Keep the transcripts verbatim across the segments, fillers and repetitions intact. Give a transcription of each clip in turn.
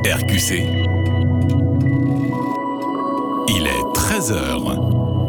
R Q C, il est treize heures.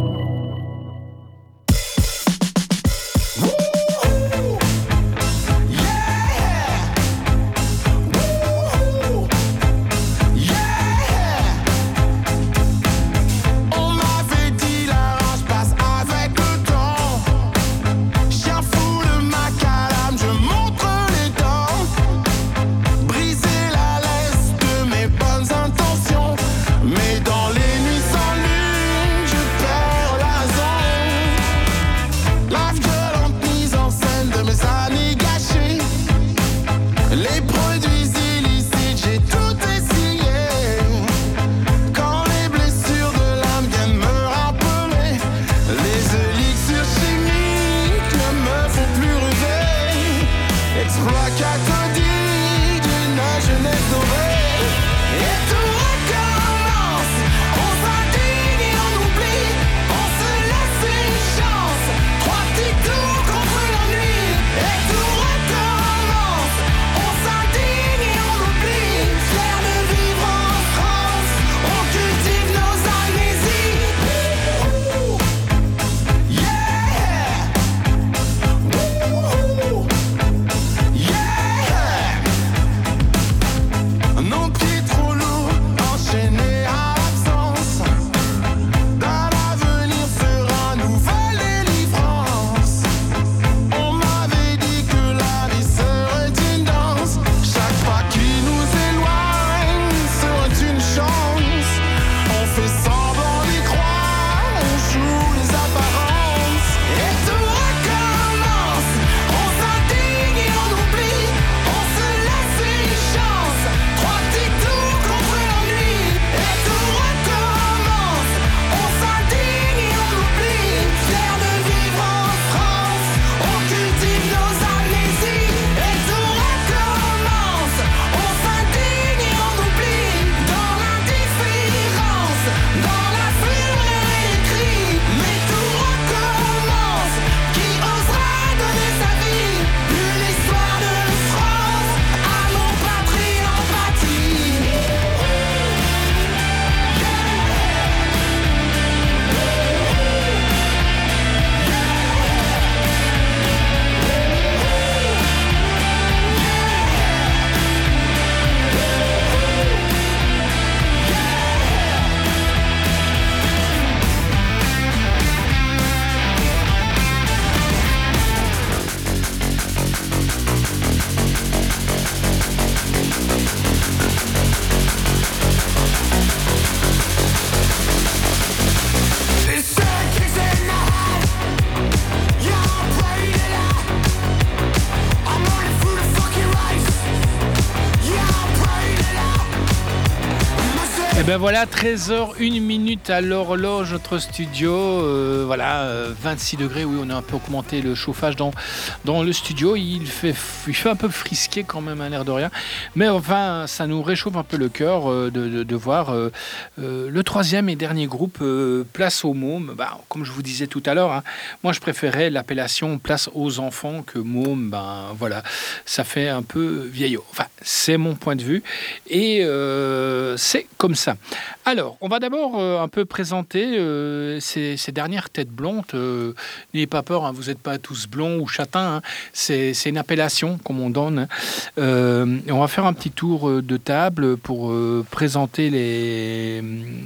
Et ben voilà, treize heures, une minute à l'horloge, notre studio, euh, voilà, euh, vingt-six degrés, oui, on a un peu augmenté le chauffage dans, dans le studio, il fait, il fait un peu frisquer quand même, à l'air de rien, mais enfin, ça nous réchauffe un peu le cœur euh, de, de, de voir euh, euh, le troisième et dernier groupe, euh, Place aux mômes. Bah, comme je vous disais tout à l'heure, hein, moi je préférais l'appellation Place aux enfants que mômes, ben voilà, ça fait un peu vieillot, enfin, c'est mon point de vue, et euh, c'est comme ça. Alors, on va d'abord euh, un peu présenter euh, ces, ces dernières têtes blondes. Euh, n'ayez pas peur, hein, vous n'êtes pas tous blonds ou châtains. Hein, c'est, c'est une appellation, comme on donne. Hein. Euh, on va faire un petit tour de table pour euh, présenter les,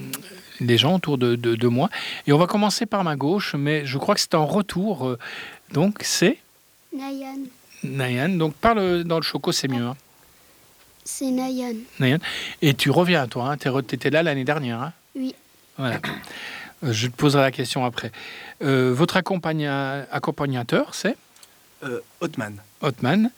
les gens autour de, de, de moi. Et on va commencer par ma gauche, mais je crois que c'est en retour. Euh, donc, c'est Nayan. Nayan. Donc, parle dans le choco, c'est mieux. Hein. C'est Nayan. Nayan. Et tu reviens, toi. Hein, tu étais là l'année dernière. Hein. Oui. Voilà. Euh, je te poserai la question après. Euh, votre accompagna... accompagnateur, c'est euh, Othman. Othman.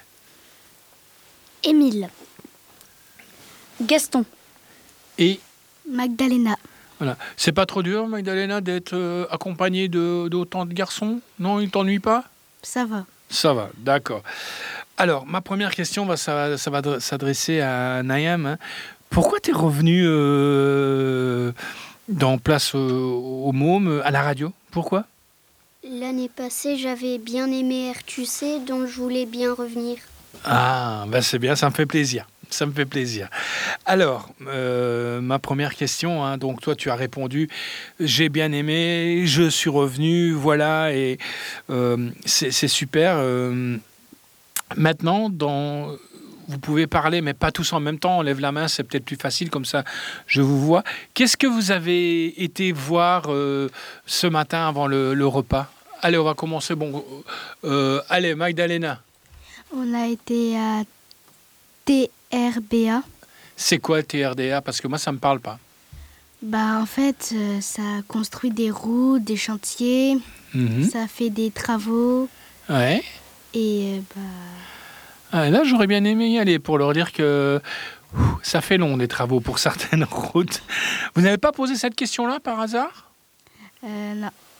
Émile. Gaston. Et Magdalena. Voilà. C'est pas trop dur, Magdalena, d'être euh, accompagnée de, d'autant de garçons? Non, il t'ennuie pas? Ça va. Ça va, d'accord. Alors, ma première question, va, ça, va, ça va s'adresser à Naïm. Hein. Pourquoi tu es revenu euh, dans Place euh, aux mômes, à la radio? Pourquoi? L'année passée, j'avais bien aimé R Q C, donc je voulais bien revenir. Ah, ben c'est bien, ça me fait plaisir. Ça me fait plaisir. Alors, euh, ma première question, hein, donc toi tu as répondu, j'ai bien aimé, je suis revenu, voilà, et euh, c'est, c'est super. Euh, maintenant, dans, vous pouvez parler, mais pas tous en même temps, on lève la main, c'est peut-être plus facile, comme ça je vous vois. Qu'est-ce que vous avez été voir euh, ce matin avant le, le repas ? Allez, on va commencer. Bon, euh, allez, Magdalena. On a été à T R B A. C'est quoi T R D A ? Parce que moi, ça ne me parle pas. Bah, en fait, euh, ça construit des routes, des chantiers, Mm-hmm. ça fait des travaux. Ouais. Et euh, bah, Ah, là, j'aurais bien aimé y aller pour leur dire que ouf, ça fait long, des travaux pour certaines routes. Vous n'avez pas posé cette question-là par hasard ? euh, non. Non ?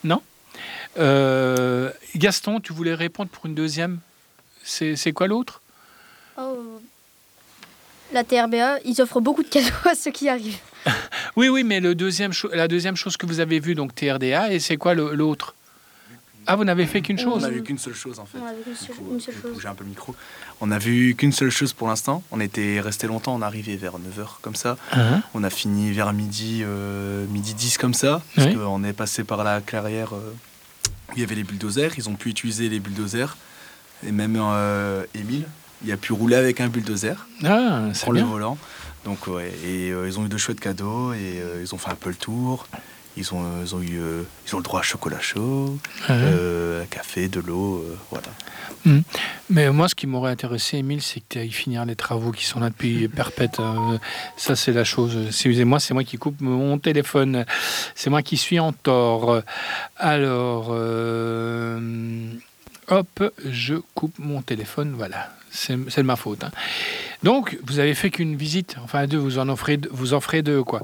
Euh, Gaston, tu voulais répondre pour une deuxième ? C'est, c'est quoi l'autre ? Oh. La T R B A, ils offrent beaucoup de cadeaux à ceux qui arrivent. Oui, oui, mais le deuxième cho- la deuxième chose que vous avez vue, donc T R D A, et c'est quoi le- l'autre ? Ah, vous n'avez fait qu'une On chose ? n'a vu qu'une seule chose en fait. On a vu une seule- Il faut- une seule je vais chose. bouger un peu le micro. On a vu qu'une seule chose pour l'instant. On était resté longtemps, on est arrivé vers neuf heures comme ça. Hein ? On a fini vers midi, euh, midi dix comme ça. Parce Oui. qu'on est passé par la clairière euh, où il y avait les bulldozers. Ils ont pu utiliser les bulldozers. Et même euh, Émile, il a pu rouler avec un bulldozer, Ah, c'est prendre le bien. volant. Donc ouais, et euh, ils ont eu de chouettes cadeaux et euh, ils ont fait un peu le tour. Ils ont, euh, ils ont eu, euh, ils ont le droit à chocolat chaud, Ouais. euh, un café, de l'eau, euh, voilà. Mais moi, ce qui m'aurait intéressé, Émile, c'est que tu ailles finir les travaux qui sont là depuis perpète. hein. Ça, c'est la chose. Excusez-moi, c'est moi qui coupe mon téléphone. C'est moi qui suis en tort. Alors, euh, hop, je coupe mon téléphone. Voilà, c'est, c'est de ma faute. hein. Donc, vous avez fait qu'une visite. Enfin, deux, vous en offrez, deux- vous en ferez deux, quoi.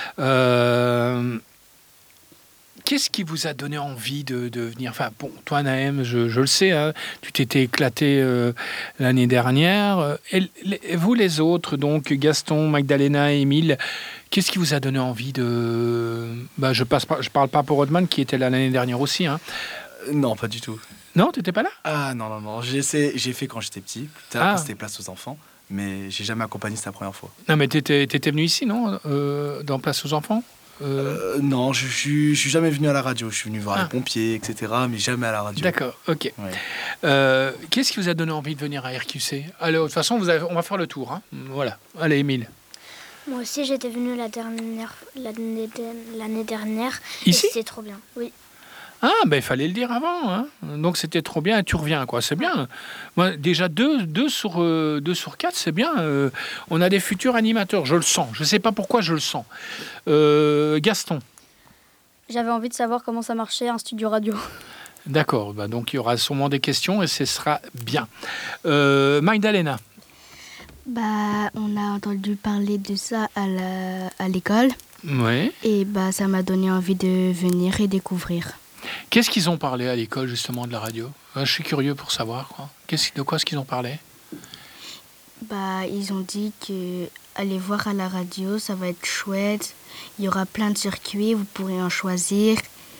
Euh, Qu'est-ce qui vous a donné envie de, de venir ? Enfin, bon, toi, Naëm, je, je le sais, hein, tu t'étais éclaté euh, l'année dernière. Et, les- et vous, les autres, donc Gaston, Magdalena, Émile, qu'est-ce qui vous a donné envie de... Bah, je passe pas, je parle pas pour Rodman, qui était là l'année dernière aussi. Hein. Euh, non, pas du tout. Non, t'étais pas là ? Ah non, non, non. J'ai, essayé- j'ai fait quand j'étais petit. Plus tard, Ah. quand c'était Place aux enfants. Mais j'ai jamais accompagné, c'était la première fois. Non, mais t'étais, t'étais venu ici, non euh, Dans Place aux enfants Euh, Euh, non, je, je, je suis jamais venu à la radio. Je suis venu voir Ah. les pompiers, et cetera. Mais jamais à la radio. D'accord, ok. Ouais. Euh, qu'est-ce qui vous a donné envie de venir à R Q C ? Alors, de toute façon, vous avez- on va faire le tour. hein. Voilà. Allez, Émile. Moi aussi, j'étais venue la dernière, l'année, l'année dernière. Ici Et c'est trop bien. Oui. Ah, ben il fallait le dire avant. Hein. Donc c'était trop bien et tu reviens, quoi. C'est bien. Moi, déjà deux, deux, sur, euh, deux sur quatre, c'est bien. Euh, on a des futurs animateurs, je le sens. Je ne sais pas pourquoi je le sens. Euh, Gaston, J'avais envie de savoir comment ça marchait un studio radio. d'accord. Bah, donc il y aura sûrement des questions et ce sera bien. Euh, Magdalena, Bah, on a entendu parler de ça à, la, à l'école. ouais. Et bah, ça m'a donné envie de venir et découvrir. Qu'est-ce qu'ils ont parlé à l'école justement de la radio ? Euh, Je suis curieux pour savoir. Quoi. Qu'est-ce, de quoi est-ce qu'ils ont parlé ? Bah, ils ont dit que aller voir à la radio, ça va être chouette. Il y aura plein de circuits, vous pourrez en choisir.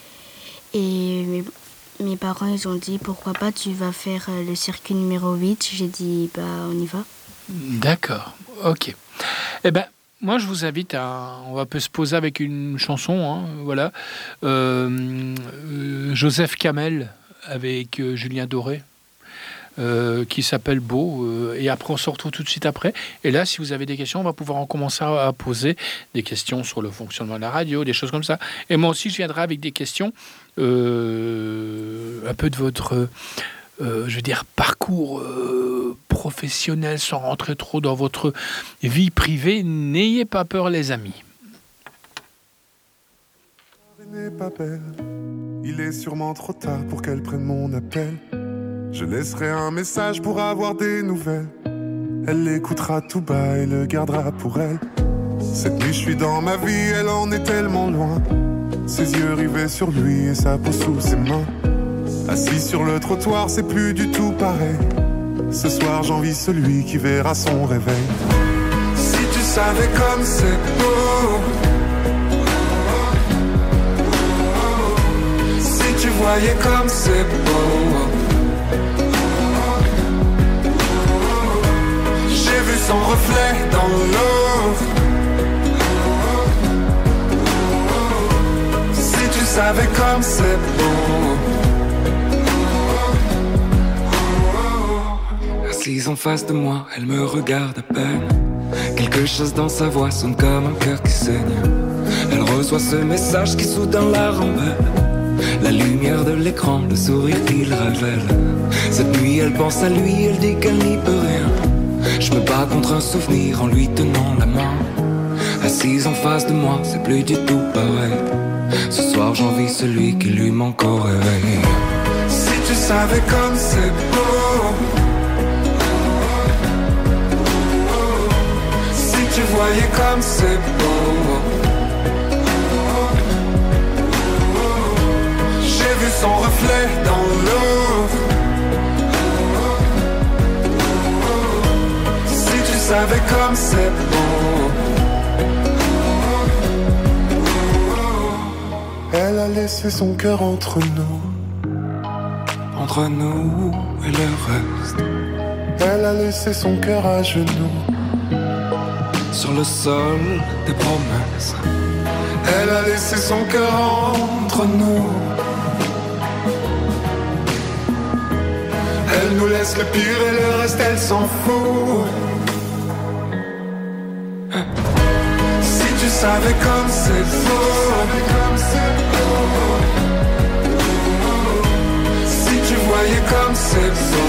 Et mes, mes parents, ils ont dit, pourquoi pas, tu vas faire euh, le circuit numéro huit. J'ai dit, bah, on y va. D'accord, ok. Eh ben, moi, je vous invite à... On va peut se poser avec une chanson, hein, voilà. Euh, euh, Joseph Kamel avec euh, Julien Doré, euh, qui s'appelle Beau. euh, et après, on se retrouve tout de suite après. Et là, si vous avez des questions, on va pouvoir en commencer à, à poser des questions sur le fonctionnement de la radio, des choses comme ça. Et moi aussi, je viendrai avec des questions, euh, un peu de votre... Euh, je veux dire, parcours euh, professionnel sans rentrer trop dans votre vie privée. N'ayez pas peur, les amis. N'est pas belle. Il est sûrement trop tard pour qu'elle prenne mon appel. Je laisserai un message pour avoir des nouvelles. Elle l'écoutera tout bas et le gardera pour elle. Cette nuit je suis dans ma vie, elle en est tellement loin. Ses yeux rivés sur lui et sa peau sous ses mains. Assis sur le trottoir, c'est plus du tout pareil. Ce soir j'envie celui qui verra son réveil. Si tu savais comme c'est beau, si tu voyais comme c'est beau. J'ai vu son reflet dans l'eau. Si tu savais comme c'est beau. Assise en face de moi, elle me regarde à peine. Quelque chose dans sa voix sonne comme un cœur qui saigne. Elle reçoit ce message qui soudain la rembelle. La lumière de l'écran, le sourire qu'il révèle. Cette nuit elle pense à lui, elle dit qu'elle n'y peut rien. Je me bats contre un souvenir en lui tenant la main. Assise en face de moi, c'est plus du tout pareil. Ce soir j'envie celui qui lui manque au réveil. Si tu savais comme c'est beau. Si tu voyais comme c'est beau. J'ai vu son reflet dans l'eau. Si tu savais comme c'est beau. Elle a laissé son cœur entre nous. Entre nous et le reste. Elle a laissé son cœur à genoux. Sur le sol des promesses. Elle a laissé son cœur entre nous. Elle nous laisse le pire et le reste elle s'en fout. Si tu savais comme c'est beau. Si tu voyais comme c'est beau.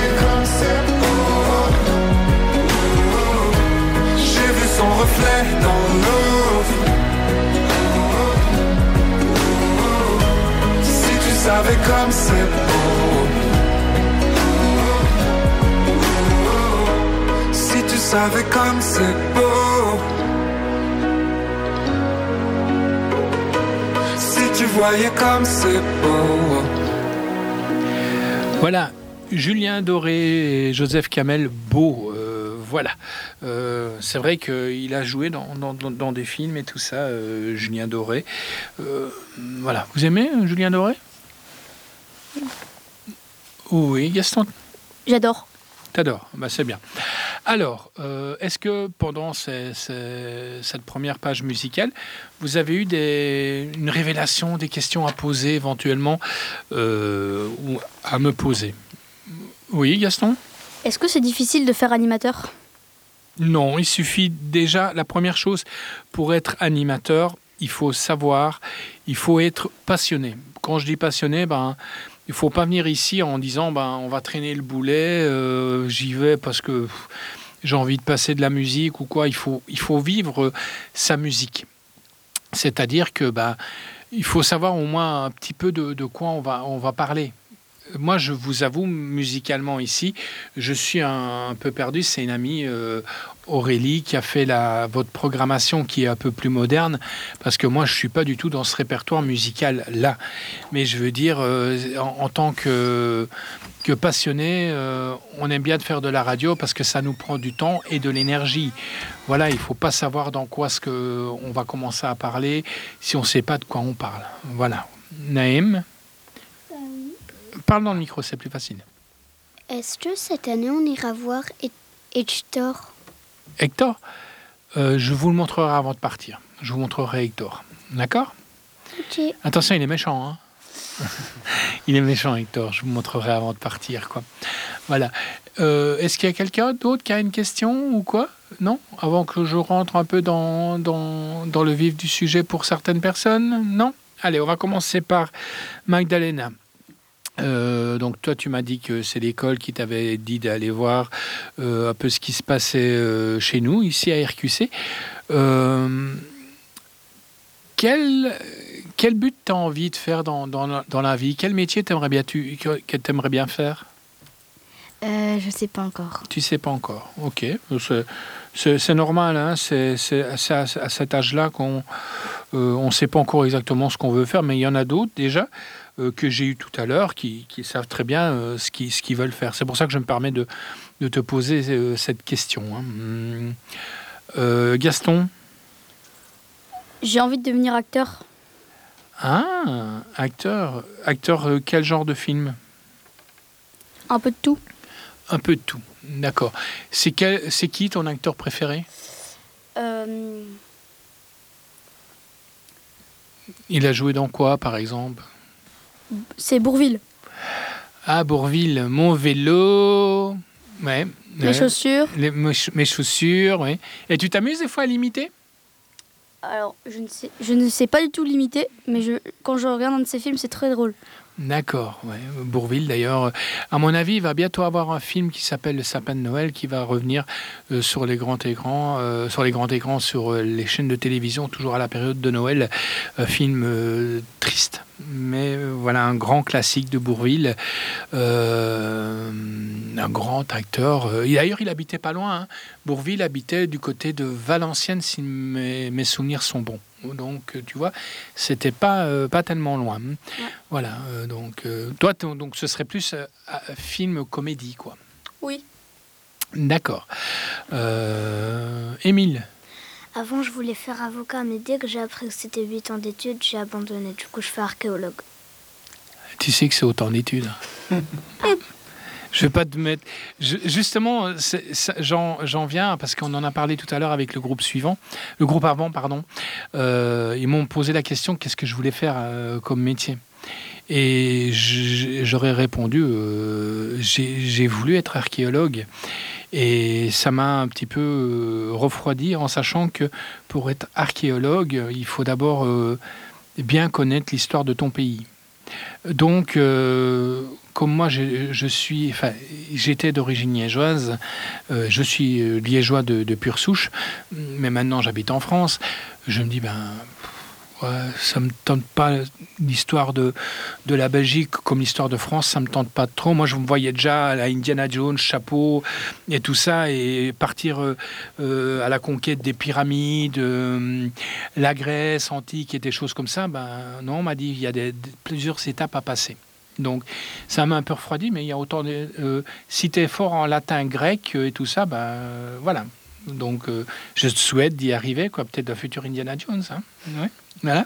J'ai vu son reflet dans l'eau. Si tu savais comme c'est beau. Si tu savais comme c'est beau. Si tu voyais comme c'est beau. Voilà, Julien Doré et Joseph Kamel, beau. Euh, voilà, euh, c'est vrai qu'il a joué dans, dans, dans des films et tout ça, euh, Julien Doré. Euh, voilà, vous aimez euh, Julien Doré? Oui, Gaston? J'adore. T'adores, bah, c'est bien. Alors, euh, est-ce que pendant ces, ces, cette première page musicale, vous avez eu des, une révélation, des questions à poser éventuellement euh, ou à me poser? Oui, Gaston? Est-ce que c'est difficile de faire animateur? Non, il suffit déjà, la première chose, pour être animateur, il faut savoir, il faut être passionné. Quand je dis passionné, ben... il ne faut pas venir ici en disant ben, on va traîner le boulet, euh, j'y vais parce que pff, j'ai envie de passer de la musique ou quoi. Il faut, il faut vivre sa musique. C'est-à-dire que ben, il faut savoir au moins un petit peu de, de quoi on va, on va parler. Moi, je vous avoue, musicalement ici, je suis un, un peu perdu. C'est une amie, euh, Aurélie, qui a fait la, votre programmation qui est un peu plus moderne, parce que moi, je ne suis pas du tout dans ce répertoire musical-là. Mais je veux dire, euh, en, en tant que, que passionné, euh, on aime bien de faire de la radio parce que ça nous prend du temps et de l'énergie. Voilà, il ne faut pas savoir dans quoi ce que on va commencer à parler si on ne sait pas de quoi on parle. Voilà. Naïm ? Parle dans le micro, c'est plus facile. Est-ce que cette année, on ira voir Hector? Hector, euh, je vous le montrerai avant de partir. Je vous montrerai Hector. D'accord? Ok. Attention, il est méchant. Hein. Il est méchant, Hector. Je vous montrerai avant de partir, quoi. Voilà. Euh, est-ce qu'il y a quelqu'un d'autre qui a une question ou quoi? Non? Avant que je rentre un peu dans, dans, dans le vif du sujet pour certaines personnes? Non? Allez, on va commencer par Magdalena. Euh, donc toi tu m'as dit que c'est l'école qui t'avait dit d'aller voir euh, un peu ce qui se passait euh, chez nous ici à R Q C. Euh, quel, quel but tu as envie de faire dans, dans, dans la vie? Quel métier t'aimerais bien, tu, que tu aimerais bien faire? Euh, je sais pas encore. Tu sais pas encore, ok. C'est, c'est, c'est normal, hein? c'est, c'est, c'est à, à cet âge-là qu'on euh, on sait pas encore exactement ce qu'on veut faire, mais il y en a d'autres déjà euh, que j'ai eu tout à l'heure qui, qui savent très bien euh, ce, qu'ils, ce qu'ils veulent faire. C'est pour ça que je me permets de, de te poser euh, cette question. Hein. Euh, Gaston? J'ai envie de devenir acteur. Ah, acteur. Acteur, euh, quel genre de film? Un peu de tout. Un peu de tout, d'accord. C'est, quel, c'est qui ton acteur préféré? Euh, Il a joué dans quoi, par exemple? c'est Bourvil. Ah, Bourvil, mon vélo. Ouais. Les ouais. chaussures. Les- mes ch- mes chaussures, oui. Et tu t'amuses des fois à l'imiter? Alors, je ne sais, je ne sais pas du tout l'imiter, mais je, quand je regarde un de ses films, c'est très drôle. D'accord, ouais. Bourvil d'ailleurs, à mon avis, il va bientôt avoir un film qui s'appelle Le Sapin de Noël qui va revenir euh, sur les grands écrans, euh, sur les grands écrans, sur euh, les chaînes de télévision, toujours à la période de Noël. Un film euh, triste, mais euh, voilà, un grand classique de Bourvil, euh, un grand acteur. Euh, et d'ailleurs, il habitait pas loin. Hein. Bourvil habitait du côté de Valenciennes, si mes, mes souvenirs sont bons. Donc, tu vois, c'était pas, euh, pas tellement loin. Voilà, euh, donc, euh, toi, t- donc, ce serait plus euh, euh, film comédie, quoi. Oui. D'accord. Euh, Émile, Avant, je voulais faire avocat, mais dès que j'ai appris que c'était huit ans d'études, j'ai abandonné. Du coup, je fais archéologue. tu sais que c'est autant d'études. Je vais pas te mettre. Je- justement, c'est- ça- j'en, j'en viens parce qu'on en a parlé tout à l'heure avec le groupe suivant, le groupe avant, pardon. Euh, ils m'ont posé la question qu'est-ce que je voulais faire euh, comme métier. Et j- j'aurais répondu euh, j'ai, j'ai voulu être archéologue. Et ça m'a un petit peu euh, refroidi en sachant que pour être archéologue, il faut d'abord euh, bien connaître l'histoire de ton pays. Donc, euh, comme moi, je, je suis, enfin, j'étais d'origine liégeoise, euh, je suis euh, liégeois de, de pure souche, mais maintenant j'habite en France. Je me dis, ben, ouais, ça me tente pas l'histoire de, de la Belgique comme l'histoire de France, ça me tente pas trop. Moi, je me voyais déjà à la Indiana Jones, chapeau et tout ça, et partir euh, euh, à la conquête des pyramides, euh, la Grèce antique et des choses comme ça. Ben non, on m'a dit il y a des, des- plusieurs étapes à passer. Donc, ça m'a un peu refroidi, mais il y a autant de. Euh, si tu es fort en latin, grec euh, et tout ça, ben euh, voilà. Donc, euh, je te souhaite d'y arriver, quoi. Peut-être un futur Indiana Jones. Hein. Ouais. Voilà.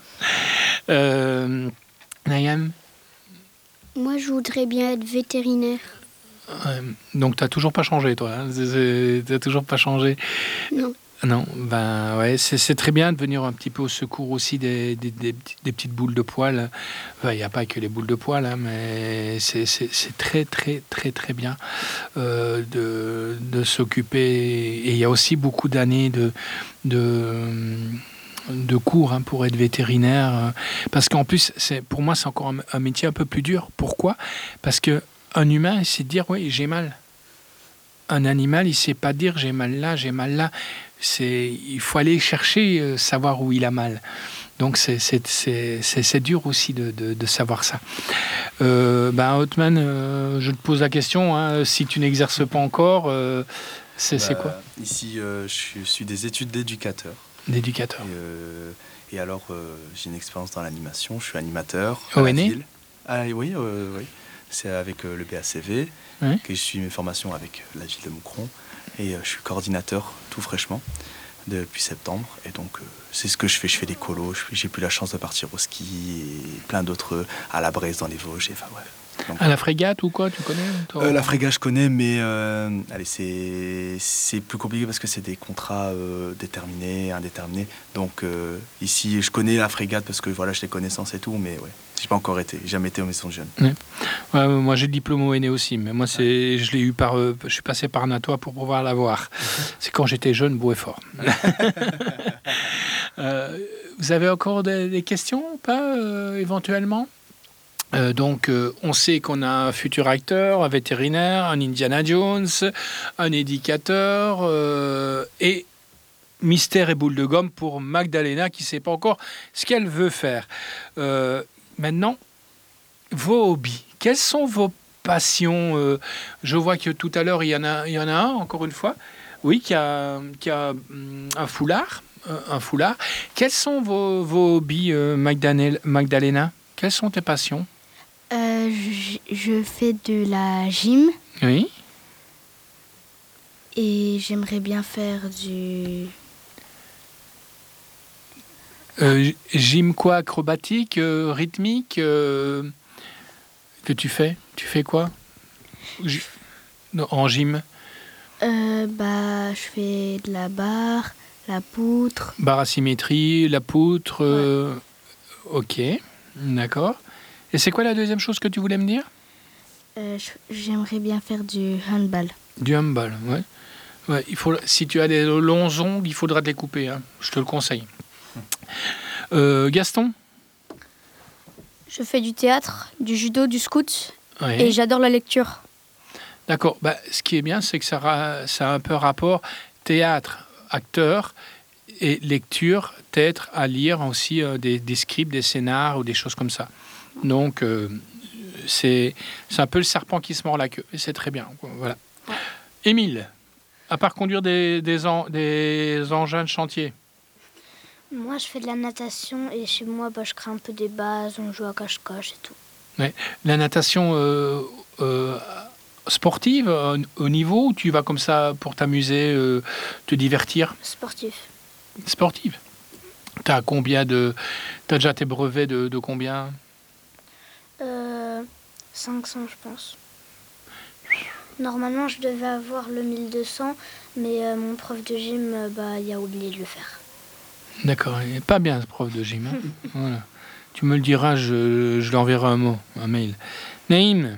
Euh, Nayam, Moi, je voudrais bien être vétérinaire. euh, donc tu n'as toujours pas changé, toi. Hein. Tu n'as toujours pas changé. Non. Non, ben ouais, c'est, c'est très bien de venir un petit peu au secours aussi des, des, des, des petites boules de poils. Il n'y a pas que les boules de poils, hein, mais c'est, c'est, c'est très, très, très, très bien euh, de, de s'occuper. Et il y a aussi beaucoup d'années de, de, de cours hein, pour être vétérinaire. Parce qu'en plus, c'est, pour moi, c'est encore un, un métier un peu plus dur. Pourquoi ? Parce qu'un humain, il sait dire, oui, j'ai mal. Un animal, il ne sait pas dire, j'ai mal là, j'ai mal là. C'est, il faut aller chercher, euh, savoir où il a mal. Donc c'est, c'est, c'est, c'est, c'est dur aussi de, de, de savoir ça. Euh, ben, Othman, euh, je te pose la question, hein, si tu n'exerces pas encore, euh, c'est, c'est Bah, quoi ? Ici, euh, je, suis, je suis des études d'éducateur. D'éducateur. Et, euh, et alors, euh, j'ai une expérience dans l'animation. Je suis animateur Au à la N E? ville. Ah oui, euh, oui. C'est avec euh, le B A C V Oui. que je suis mes formations avec la ville de Moucron. Et euh, je suis coordinateur tout fraîchement depuis septembre. Et donc, euh, c'est ce que je fais. Je fais des colos. Je- J'ai plus la chance de partir au ski et plein d'autres euh, à la Bresse dans les Vosges. Et, enfin, bref. Donc, À la frégate ou quoi, tu connais toi euh, la frégate, je connais, mais euh, allez, c'est, c'est plus compliqué parce que c'est des contrats euh, déterminés, indéterminés. Donc euh, ici, je connais la frégate parce que voilà, j'ai les connaissances et tout, mais ouais, j'ai pas encore été, j'ai jamais été aux maisons de jeunes. Ouais, euh, moi j'ai le diplôme au N E aussi, mais moi c'est, je l'ai eu par, euh, je suis passé par Natois pour pouvoir l'avoir. C'est quand j'étais jeune, beau et fort. Euh, vous avez encore des, des questions ou pas, euh, éventuellement ? Euh, donc, euh, on sait qu'on a un futur acteur, un vétérinaire, un Indiana Jones, un éducateur euh, et mystère et boule de gomme pour Magdalena qui ne sait pas encore ce qu'elle veut faire. Euh, maintenant, vos hobbies, quelles sont vos passions ? euh, Je vois que tout à l'heure, il y en a, il y en a un, encore une fois, oui, qui a, qui a hum, un foulard. Un foulard. Quels sont vos, vos hobbies, euh, Magdalena, Magdalena ? Quelles sont tes passions ? Euh, je, je fais de la gym Oui. et j'aimerais bien faire du... Euh, gym quoi ? Acrobatique, euh, rythmique euh, que tu fais ? Tu fais quoi ? J- en gym? Euh, bah, je fais de la barre, la poutre. Barre à symétrie, la poutre. Ouais. euh, Ok, d'accord. Et c'est quoi la deuxième chose que tu voulais me dire? Euh, je- j'aimerais bien faire du handball. Du handball, ouais. Ouais, il faut, si tu as des longs ongles, il faudra te les couper, hein. Je te le conseille. Euh, Gaston? Je fais du théâtre, du judo, du scout Ouais. et j'adore la lecture. D'accord. Bah, ce qui est bien, c'est que ça, ra- ça a un peu rapport théâtre, acteur et lecture, peut-être à lire aussi euh, des, des scripts, des scénars ou des choses comme ça. Donc, euh, c'est, c'est un peu le serpent qui se mord la queue. Et c'est très bien. quoi. Voilà. Émile, à part conduire des, des, en- des engins de chantier, Moi, je fais de la natation et chez moi, bah, je crée un peu des bases, on joue à cache-cache et tout. la natation euh, euh, sportive, euh, au niveau où tu vas comme ça pour t'amuser, euh, te divertir? Sportif. Sportive. T'as combien de... T'as déjà tes brevets de, de combien? Euh, cinq cents, je pense. Normalement, je devais avoir le mille deux cents, mais euh, mon prof de gym, euh, bah, il a oublié de le faire. D'accord, il n'est pas bien ce prof de gym. hein. Voilà. Tu me le diras, je, je lui enverrai un mot, un mail. Naïm,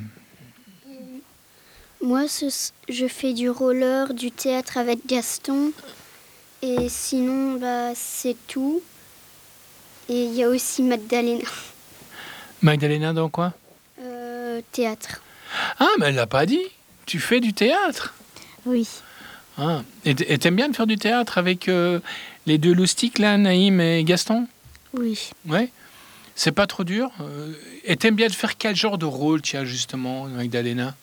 Moi, ce- je fais du roller, du théâtre avec Gaston. Et sinon, bah, c'est tout. Et il y a aussi Magdalena. Magdalena dans quoi? Euh, théâtre. Ah, mais elle l'a pas dit. Tu fais du théâtre. Oui. Ah. Et t- et t'aimes bien de faire du théâtre avec euh, les deux loustiques là, Naïm et Gaston? Oui. Ouais. C'est pas trop dur. euh, Et t'aimes bien de faire quel genre de rôle, tiens, justement, Magdalena?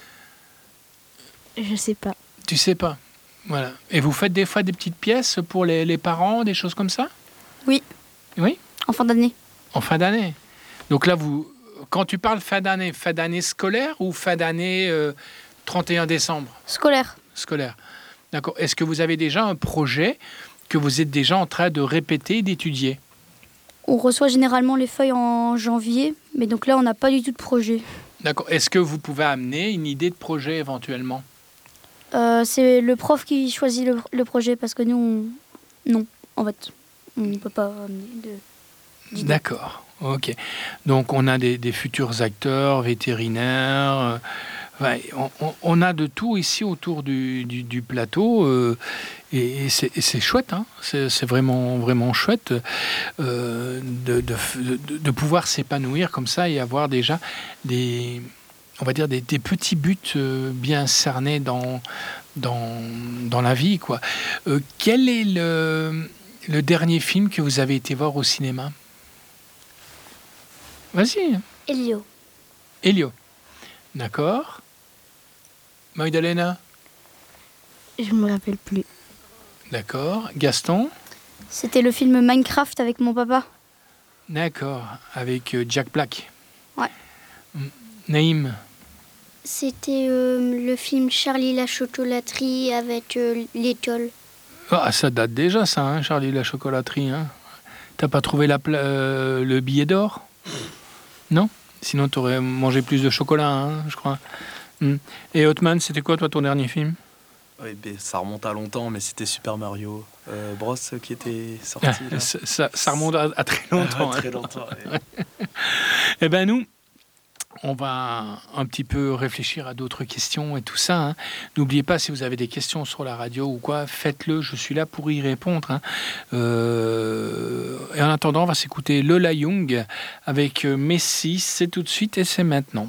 Je sais pas. Tu sais pas. Voilà. Et vous faites des fois des petites pièces pour les, les parents, des choses comme ça? Oui. Oui? En fin d'année. En fin d'année. Donc là, vous, quand tu parles fin d'année, fin d'année scolaire ou fin d'année euh, trente et un décembre Scolaire. scolaire? D'accord. Est-ce que vous avez déjà un projet que vous êtes déjà en train de répéter, d'étudier? On reçoit généralement les feuilles en janvier, mais donc là, on n'a pas du tout de projet. D'accord. Est-ce que vous pouvez amener une idée de projet éventuellement? Euh, c'est le prof qui choisit le, le projet parce que nous, on... non, en fait, on ne peut pas amener de... d'idées. D'accord. Ok. Donc on a des, des futurs acteurs, vétérinaires. euh, ouais, on, on- on a de tout ici autour du, du- du plateau euh, et, et c'est, et c'est chouette. Hein, c'est, c'est vraiment vraiment chouette euh, de, de, de- de pouvoir s'épanouir comme ça et avoir déjà des, on va dire des, des petits buts euh, bien cernés dans dans dans la vie, quoi. Euh, quel est le le dernier film que vous avez été voir au cinéma? Vas-y, Elio. Elio. D'accord. Magdalena. Je me rappelle plus. D'accord. Gaston. C'était le film Minecraft avec mon papa. D'accord. Avec euh, Jack Black. Ouais. Mm. Naïm. C'était euh, le film Charlie la chocolaterie avec euh, l'étoile. Ah, ça date déjà, ça, hein, Charlie la chocolaterie. Hein. T'as pas trouvé la pla- euh, le billet d'or? Non? Sinon, t'aurais mangé plus de chocolat, hein, je crois. Mm. Et Hotman, c'était quoi, toi, ton dernier film? Oui, ben, ça remonte à longtemps, mais c'était Super Mario euh, Bros qui était sorti. Ah, là. ça, ça- ça remonte à, à très longtemps. Très hein. longtemps. ouais. Eh ben nous, on va un petit peu réfléchir à d'autres questions et tout ça. hein. N'oubliez pas, si vous avez des questions sur la radio ou quoi, faites-le, je suis là pour y répondre. hein. Euh, Et en attendant, on va s'écouter Lola Young avec euh, Messi, c'est tout de suite et c'est maintenant.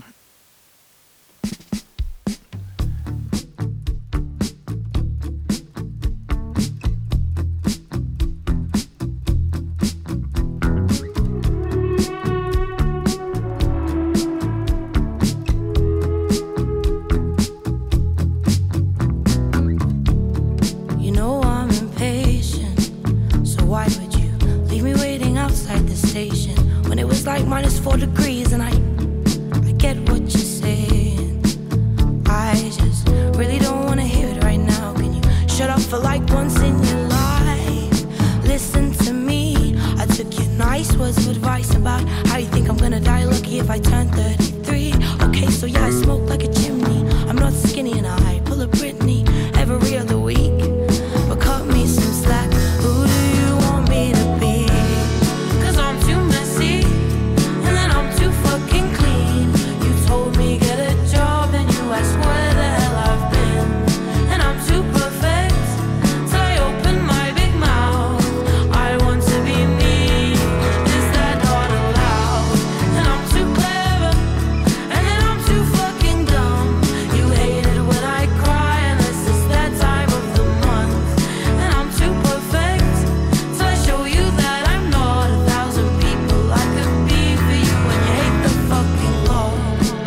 You know I'm impatient, so why would you leave me waiting outside the station when it was like minus four degrees and I, I get what you're saying. I just really don't want to hear it right now. Can you shut up for like once in your life? Listen to me, I took your nice words of advice about how you think I'm gonna die lucky if I turn thirty-three. Okay, so yeah, I smoke like a chimney. I'm not not skinny and I pull a Britney every other week. But cut me some slack, who do you want me to be? Cause I'm too messy, and then I'm too fucking clean. You told me get a job, and you asked where the hell I've been. And I'm too perfect, till I open my big mouth. I want to be me, is that not allowed? And I'm too clever, and then I'm too fucking dumb. You hate it when I cry, unless it's that time of the month. And I'm too perfect, till I show you that I'm not a thousand people I could be for you. And you hate the fucking Lord.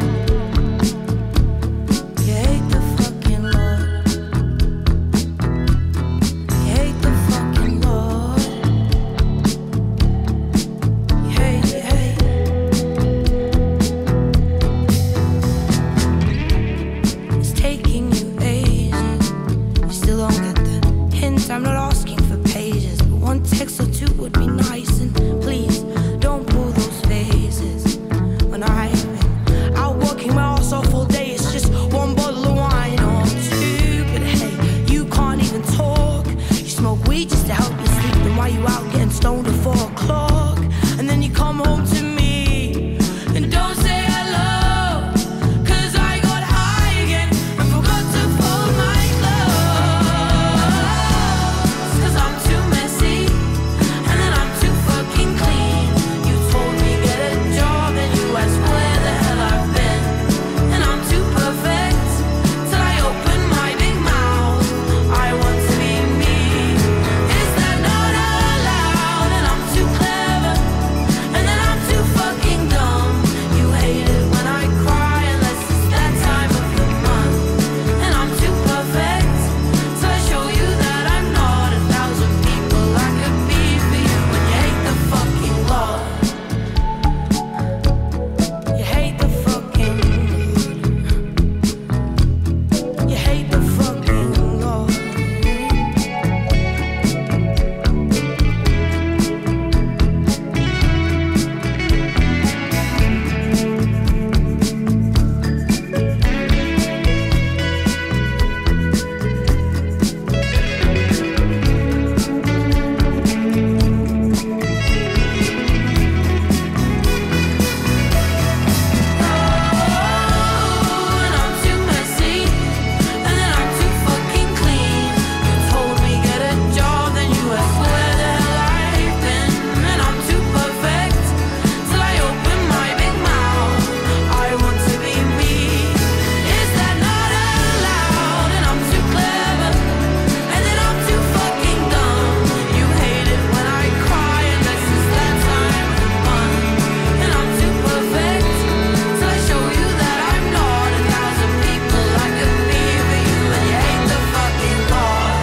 You hate the fucking Lord. You hate the fucking Lord. You hate, you hate. It's taking you ages. You still don't get the hint. I'm not asking for pages, but one text or two would be nice. And please don't pull those faces. When I've been out working my ass off all day, it's just one bottle of wine or two. But hey, you can't even talk. You smoke weed just to help you sleep. Then why you out getting stoned at four o'clock? And then you come home to me and don't say hello. Cause I got high again and forgot to fold my clothes. Cause I'm too messy, and then I'm too fucking clean. You told me get a job, and you asked where the hell I've been. And I'm too perfect, till I open my big mouth. I want to be me, is that not allowed? And I'm too clever, and then I'm too fucking dumb. You hate it when I cry, unless it's that time of the month. And I'm too perfect, till I show you that I'm not a thousand people I could be for you. And you hate the fucking Lord. You hate the fucking You hate the fucking Lord. And I'm too messy, and then I'm too fucking clean. You told me get a job, then you asked where the hell I've been. And I'm too perfect, till I open my big mouth. I want to be me, is that not allowed? And I'm too clever, and then I'm too fucking dumb. You hate it when I cry, unless it's that time of the month. And I'm too perfect, till I show you that I'm not a thousand people I could be for you. And you hate the fucking Lord.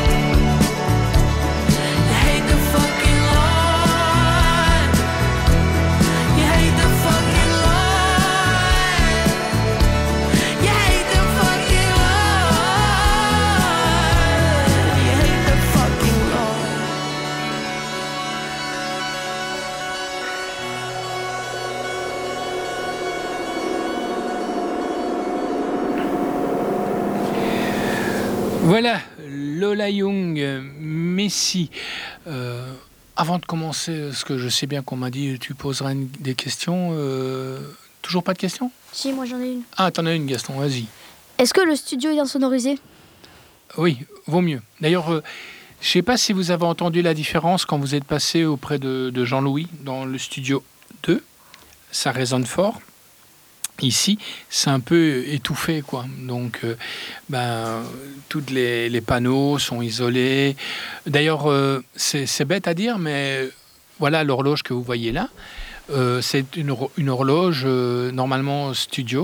You hate the fucking Lord. You hate the fucking Lord. You hate the fucking Lord. You hate the fucking Lord. Voilà, Lola Young, euh, Messi. Euh, avant de commencer, ce que je sais bien qu'on m'a dit, tu poseras une- des questions. euh, toujours pas de questions? Si, moi j'en ai une. Ah, t'en as une, Gaston, vas-y. Est-ce que le studio est bien sonorisé? Oui, vaut mieux. D'ailleurs, euh, je ne sais pas si vous avez entendu la différence quand vous êtes passé auprès de, de Jean-Louis dans le studio deux. Ça résonne fort. Ici, c'est un peu étouffé, quoi. Donc, euh, ben, tous les, les panneaux sont isolés. D'ailleurs, euh, c'est c'est bête à dire, mais voilà l'horloge que vous voyez là. Euh, c'est une, hor- une horloge euh, normalement studio.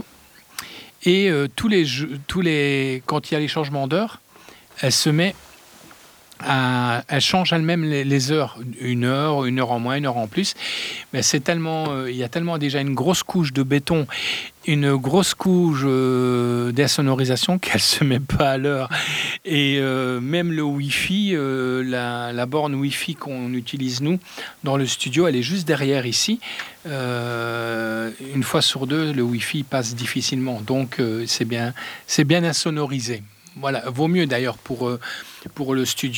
Et euh, tous les, jeux- tous les, quand il y a les changements d'heure, elle se met à, elle change elle-même les, les heures, une heure, une heure en moins, une heure en plus. Mais c'est tellement, euh, il y a tellement déjà une grosse couche de béton, une grosse couche euh, d'insonorisation qu'elle se met pas à l'heure. Et euh, même le Wi-Fi, euh, la, la borne Wi-Fi qu'on utilise nous dans le studio, elle est juste derrière ici. Euh, une fois sur deux, le Wi-Fi passe difficilement. Donc euh, c'est bien, c'est bien insonorisé. Voilà, vaut mieux d'ailleurs pour, euh, pour le studio.